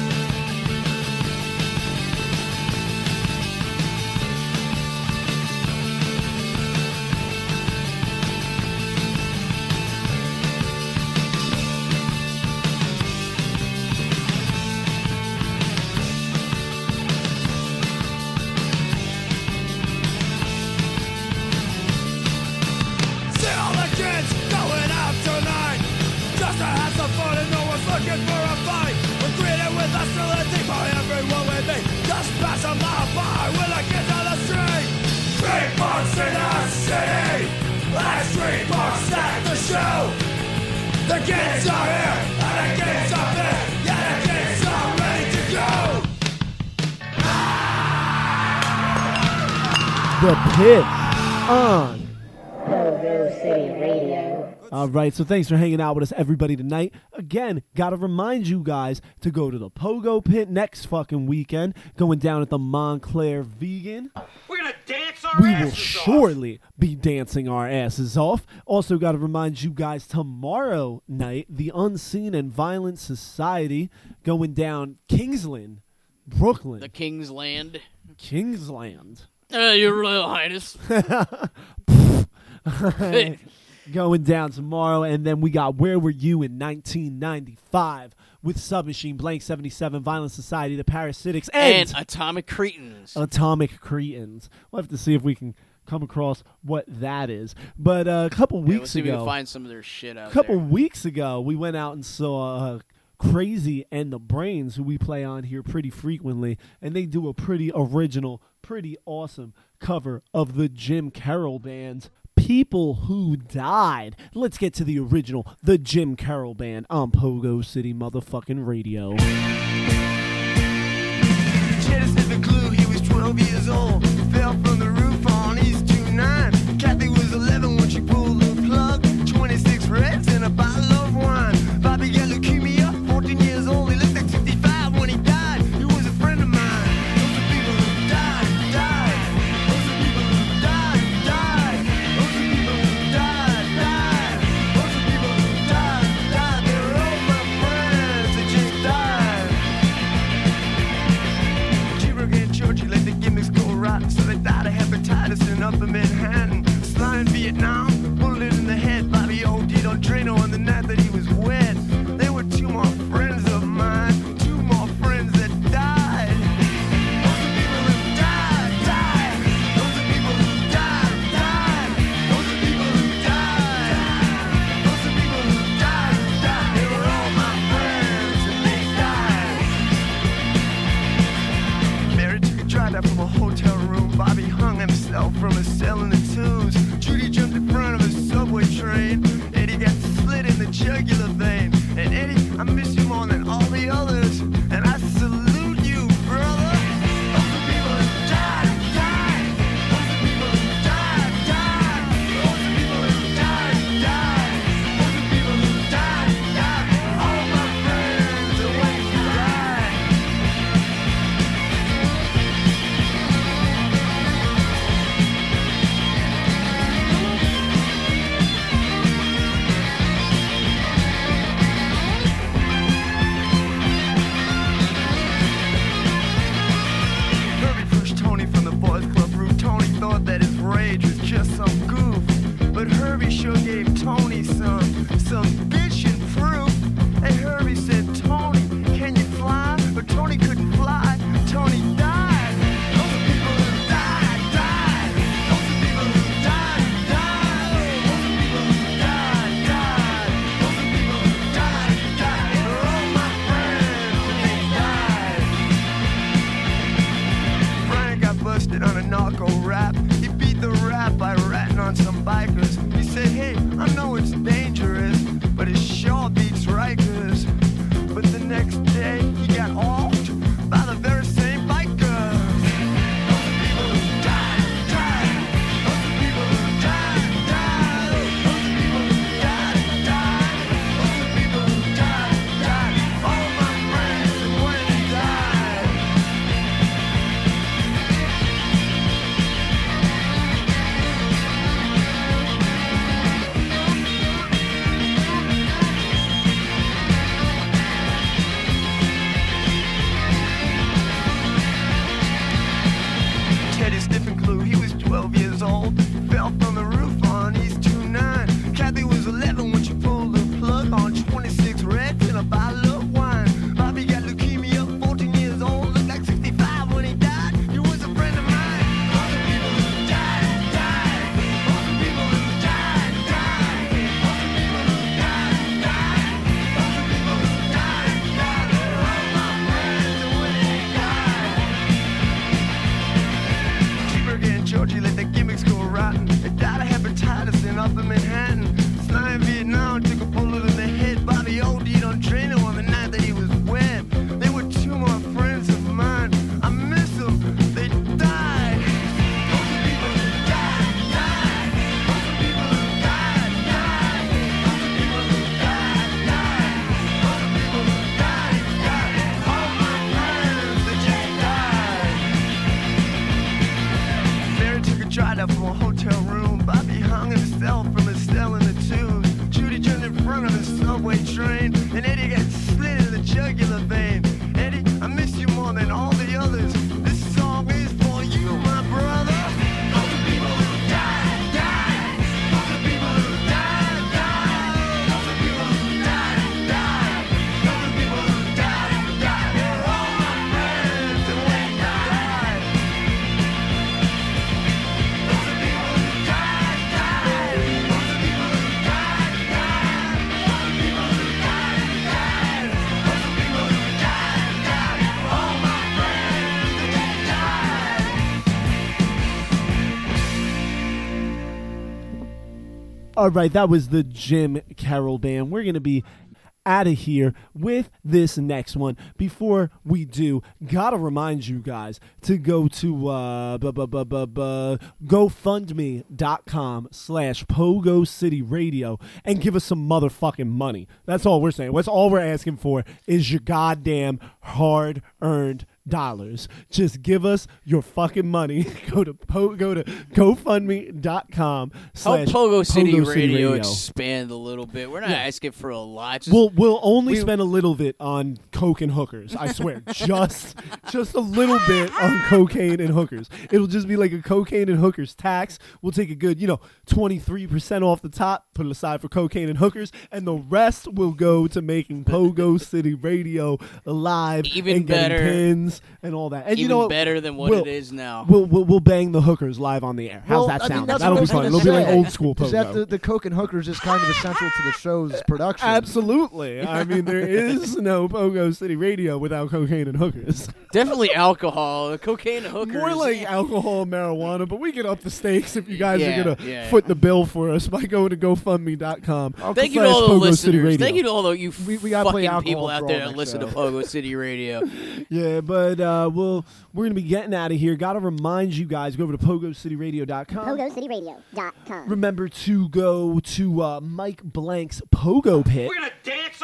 Looking for a fight, we're greeted with hostility by everyone we meet. Just pass them out by with the kids on the street. Street bugs in the city. That's street bugs at the show. The kids are here, and the kids are pissed. Yeah, the kids are ready to go. The Pissed on Pogo City Radio. All right, so thanks for hanging out with us, everybody, tonight. Again, got to remind you guys to go to the Pogo Pit next fucking weekend, going down at the Montclair Vegan. We're gonna dance our We will asses off. surely be dancing our asses off. Also, got to remind you guys, tomorrow night, the Unseen and Violent Society going down Kingsland, Brooklyn. The King's Land. Kingsland. Uh, Your Royal Highness. Going down tomorrow, and then we got Where Were You in nineteen ninety-five with Submachine, Blank seventy-seven, Violent Society, The Parasitics, and, And Atomic Cretins. Atomic Cretins. We'll have to see if we can come across what that is. But uh, a couple Yeah, weeks we'll see if we ago, can find some of their shit out a couple there. weeks ago, we went out and saw uh, Crazy and the Brains, who we play on here pretty frequently, and they do a pretty original, pretty awesome cover of the Jim Carroll Band's People Who Died. Let's get to the original, the Jim Carroll Band on Pogo City motherfucking radio. Cheddar sniffed the glue, he was twelve years old. Fell from the roof on East two nine. Kathy was eleven when she pulled the plug. twenty-six reds and a bottle of wine. Bobby got leukemia, fourteen years old. He looked like fifty-five when he died. He was a friend of mine. Those are people who died, died. Those are people who died, died. Those are people who died, died. Those are people who died, died. They were all my friends that just died. Cheever and Georgie let the gimmicks go rotten, so they died of hepatitis in Upper Manhattan. Sly in Vietnam, bullet in the head. Bobby O D'd on Drano on the night that he was wet. There were two more friends of mine, two more friends that died. Those are people who died, died. Those are people who died, died. Those are people who died. Those are people who died, died. They were all my friends and they died. Mary took a drive out from a hotel room. Bobby hung himself from a cell in the twos. Judy jumped in front. rage was just some goof. But Herbie sure gave Tony some, some bitchin' proof. Hey, Herbie said, Tony, can you fly? But Tony couldn't fly. Tony died. Those are people who died, died. Those are people who died, died. Those are people who died, died. Those are people who died, died. They're all my friends, and they died. Brian got busted on a narco rap. He beat the rap by ratting on some bikers. He said, hey, I know it's dangerous, but it sure beats Rikers. But the next day, he got offed by the very same bikers. Those are people who died, died. Those are people who died, died. Those are people who died, died. Those are people who died, died. All my friends and when they died. Teddy Stiffenclew, he was twelve years old. Fell from the roof on East two nine. Kathy was eleven when she pulled the plug on twenty-six Reds and a bottle of wine. Bobby got leukemia, fourteen years old. Looked like sixty-five when he died. He was a friend of mine. All the people who died, died. All the people who died, died. All the people who died, died. All the people who died, died. They're all my friends and when they died. Cheeseburger and Georgie let the gimmicks go rotten. They died of hepatitis in Upper Manhattan. Sly in Vietnam took a bullet in the head. Bobby OD'd on Drano on the night that he was wet. They were two more friends of mine. I miss them. They died. Those are people who died, died. Those are people who died, died. Those are people who died, died. Those are people who died, died. All my friends, they just died. Mary took a drive up from a hotel room. Bobby hung himself from his cell in the tubes. Judy jumped in front of his subway train, and Eddie got slit in the jugular vein. Eddie, I miss you more than all the others. This song is for you, my brother. Those are people who died, died. Those are people who died, died. Those are people who died, died. Those are people who died, died. They're all my friends, and when they died. Those are people who died, died. Those are people who died, died. Those are people who died, died. Those are people who died, died. All my friends, and they died. All right, that was the Jim Carroll Band. We're going to be out of here with this next one. Before we do, gotta remind you guys to go to uh, bu- bu- bu- bu- bu- GoFundMe.com slash Pogo City Radio and give us some motherfucking money. That's all we're saying. That's all we're asking for is your goddamn hard-earned dollars. Just give us your fucking money. Go to po- go to GoFundMe.com Help slash Pogo City, Pogo City Radio, Radio. expand a little bit. We're not Yeah. asking for a lot. Just, We'll we'll only we- spend a little bit on coke and hookers. I swear, just just a little bit on cocaine and hookers. It'll just be like a cocaine and hookers tax. We'll take a good, you know, twenty three percent off the top, put it aside for cocaine and hookers, and the rest will go to making Pogo City Radio alive, Even and getting better. pins and all that. And even you know what? better than what We'll- it is now. We'll, we'll we'll bang the hookers live on the air. How's Well, that I mean, sound? that's That'll what be I was fun. gonna It'll be like say. old school Is that Pogo. the, the Coke and hookers is kind of essential to the show's production? Absolutely. I mean, there is no Pogo City Radio without cocaine and hookers. Definitely alcohol, the cocaine and hookers. More like alcohol and marijuana, but we get up the stakes if you guys Yeah, are going to yeah. foot the bill for us by going to GoFundMe dot com. Thank you to slash all the Pogo City listeners. Radio. Thank you to all the you We- we gotta play fucking alcohol people out for there all that next listen to show. Pogo City Radio. Yeah, but uh, we'll, we're going to be getting out of here. Got to remind you guys, go over to Pogo City Radio dot com. Pogo City Radio dot com. Remember to go to uh, Mike Blank's Pogo Pit. We're gonna dance our ass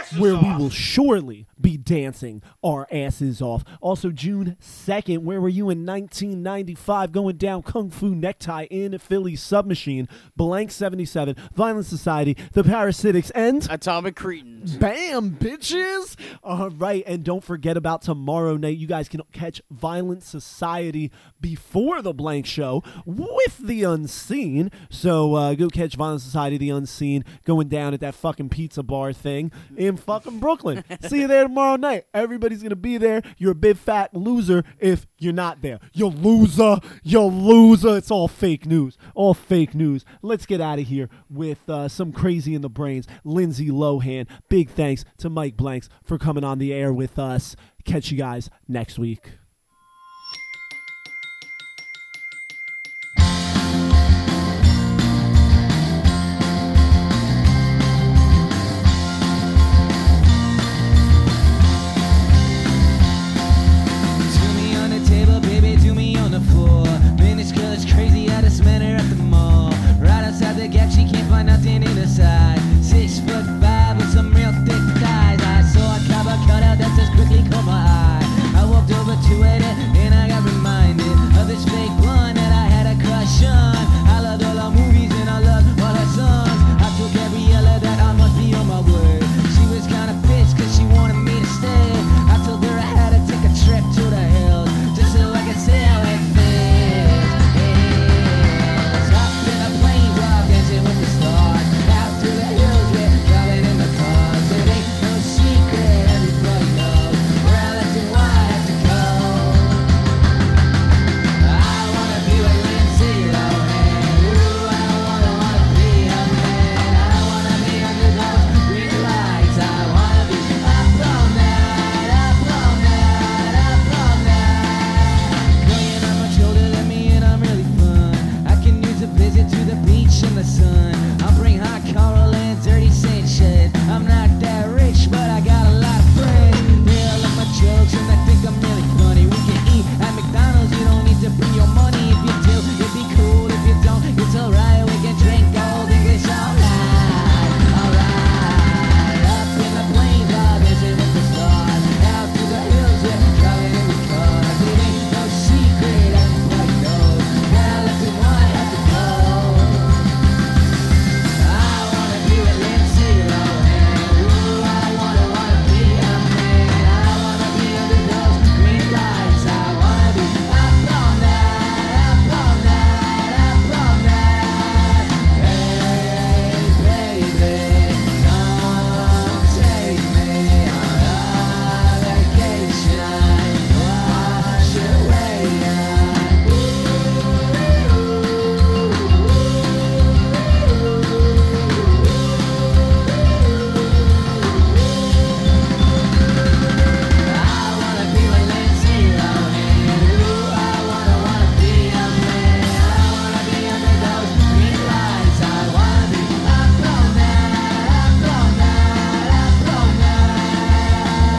where we will surely be dancing our asses off. Also, June second, where were you in nineteen ninety-five? Going down Kung Fu Necktie in Philly Submachine, Blank seventy-seven, Violent Society, The Parasitics, and Atomic Cretins. Bam, bitches! All right, and don't forget about tomorrow night. You guys can catch Violent Society before the Blank show with The Unseen. So uh, go catch Violent Society, The Unseen, going down at that fucking pizza bar thing in fucking Brooklyn. See you there tomorrow night. Everybody's going to be there. You're a big fat loser if you're not there. You loser. You loser. It's all fake news. All fake news. Let's get out of here with uh, some Crazy in the Brains. Lindsay Lohan. Big thanks to Mike Blanks for coming on the air with us. Catch you guys next week.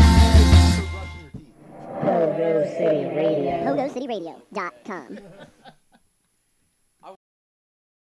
Pogo City Radio. Pogo City Radio dot com.